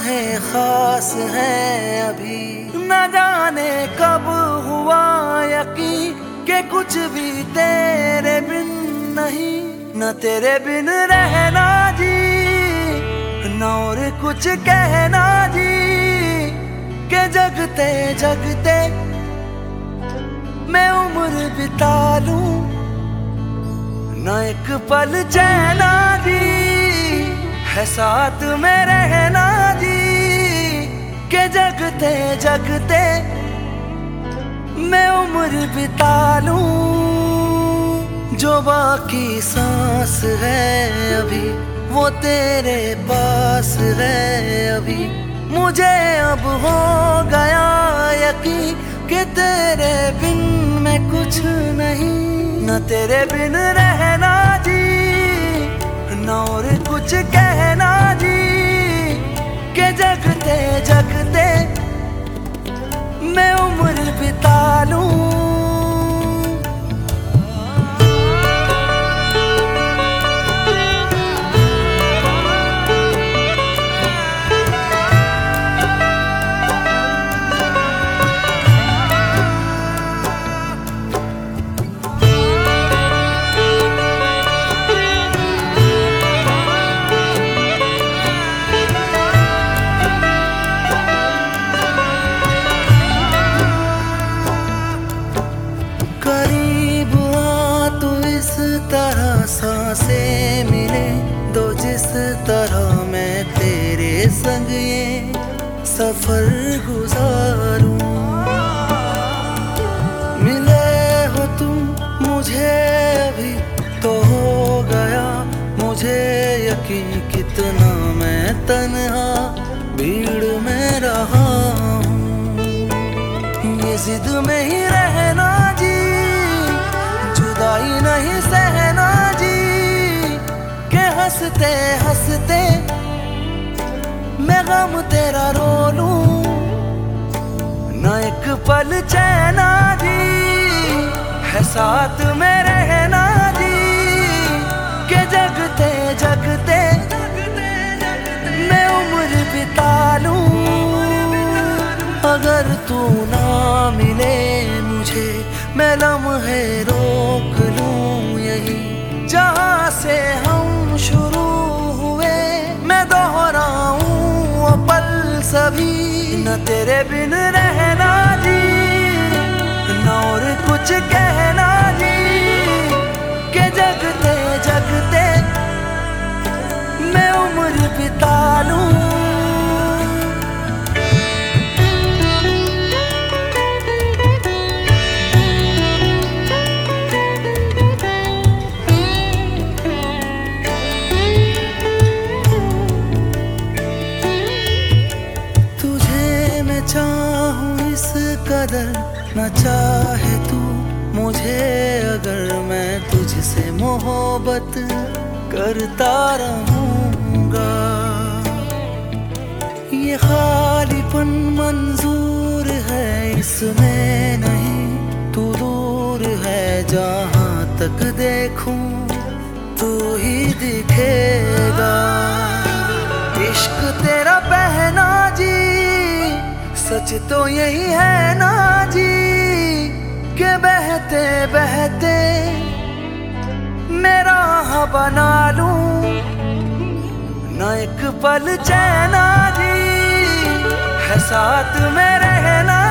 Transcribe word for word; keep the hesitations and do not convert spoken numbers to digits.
लम्हे खास हैं अभी, न जाने कब हुआ यकीन कि कुछ भी तेरे बिन नहीं, न तेरे बिन रहना जी, न और कुछ कहना जी, के जगते जगते मैं उम्र बिता लूं, न एक पल चैना जी है साथ में रहना जी, के जगते जगते मैं उम्र बिता लूं। जो बाकी सांस है अभी वो तेरे पास है अभी, मुझे अब हो गया यकीन कि तेरे बिन मैं कुछ नहीं, न तेरे बिन रहना जी, न और कुछ कहना जी, के जगते जगते मैं उम्र बिता लूं। तरह सांसें मिले दो जिस तरह मैं तेरे संग ये सफर गुजारूं, मिले हो तुम मुझे अभी तो हो गया मुझे यकीन कितना मैं तन्हा भीड़ में रहा हूँ, ये जिद में ही रहना जी, जुदाई नहीं सहना जी, के हंसते हंसते मैं गम तेरा रो लूं, न एक पल चैना जी है साथ में रहना जी, के जगते जगते मैं उम्र बिता लूं। अगर तू ना मिले मुझे मैं लम्हे रोक लूं यही, जहाँ से हम शुरू हुए मैं दोहराऊं वो पल सभी, न तेरे बिन रहना जी, न और कुछ कहना जी, के जगते जगते मैं उम्र बिता लूं। चाहूं इस कदर न चाहे तू मुझे, अगर मैं तुझसे मोहब्बत करता रहूंगा, ये खालीपन मंजूर है इसमें नहीं, तू दूर है जहां तक देखूं तू ही दिखेगा, इश्क तेरा बहना जी सच तो यही है ना जी, के बहते बहते मेरा बना लूं, न एक पल चैना जी है साथ में रहना